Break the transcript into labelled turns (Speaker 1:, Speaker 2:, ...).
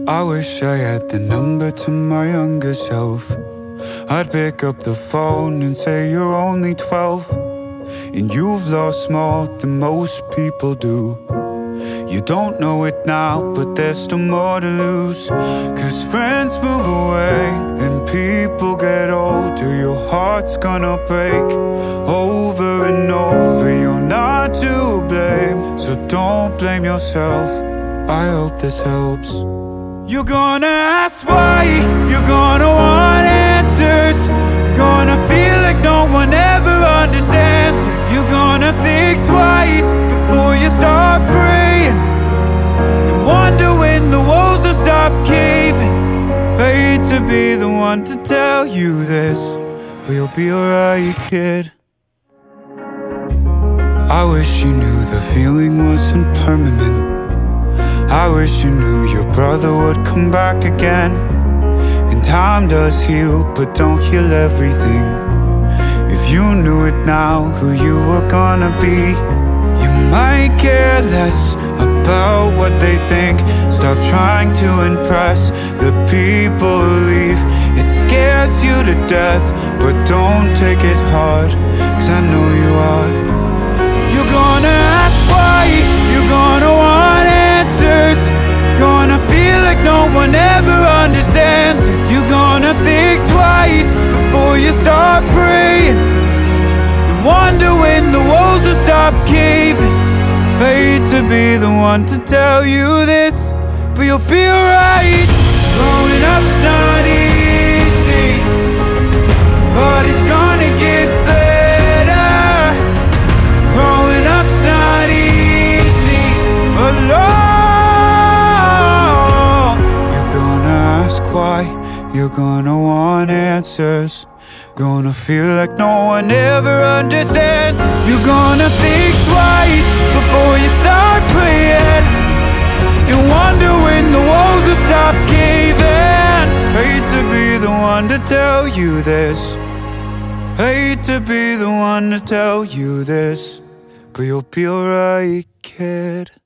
Speaker 1: I wish I had the number to my younger self. I'd pick up the phone and say you're only 12, and you've lost more than most people do. You don't know it now, but there's still more to lose. 'Cause friends move away and people get older. Your heart's gonna break over and over. You're not to blame, so don't blame yourself. I hope this helps. You're gonna ask why, you're gonna want answers. Gonna feel like no one ever understands. You're gonna think twice before you start praying, and wonder when the walls will stop caving. Hate to be the one to tell you this, but you'll be alright, kid. I wish you knew the feeling wasn't permanent. I wish you knew your brother would come back again. And time does heal, but don't heal everything. If you knew it now, who you were gonna be, you might care less about what they think. Stop trying to impress the people who leave. It scares you to death, but don't take it hard, 'cause I know you are. You're gonna ask why, you're gonna want answers. Gonna feel like no one ever understands. You're gonna think twice before you start praying, and wonder when the walls will stop caving. Hate to be the one to tell you this, but you'll be alright. Growing up's not easy, but it's gonna get better. Growing up's not easy alone. You're gonna ask why, you're gonna want answers. Gonna feel like no one ever understands. You're gonna think twice before you start praying, and wonder when the walls will stop caving. Hate to be the one to tell you this, hate to be the one to tell you this, but you'll be alright, kid.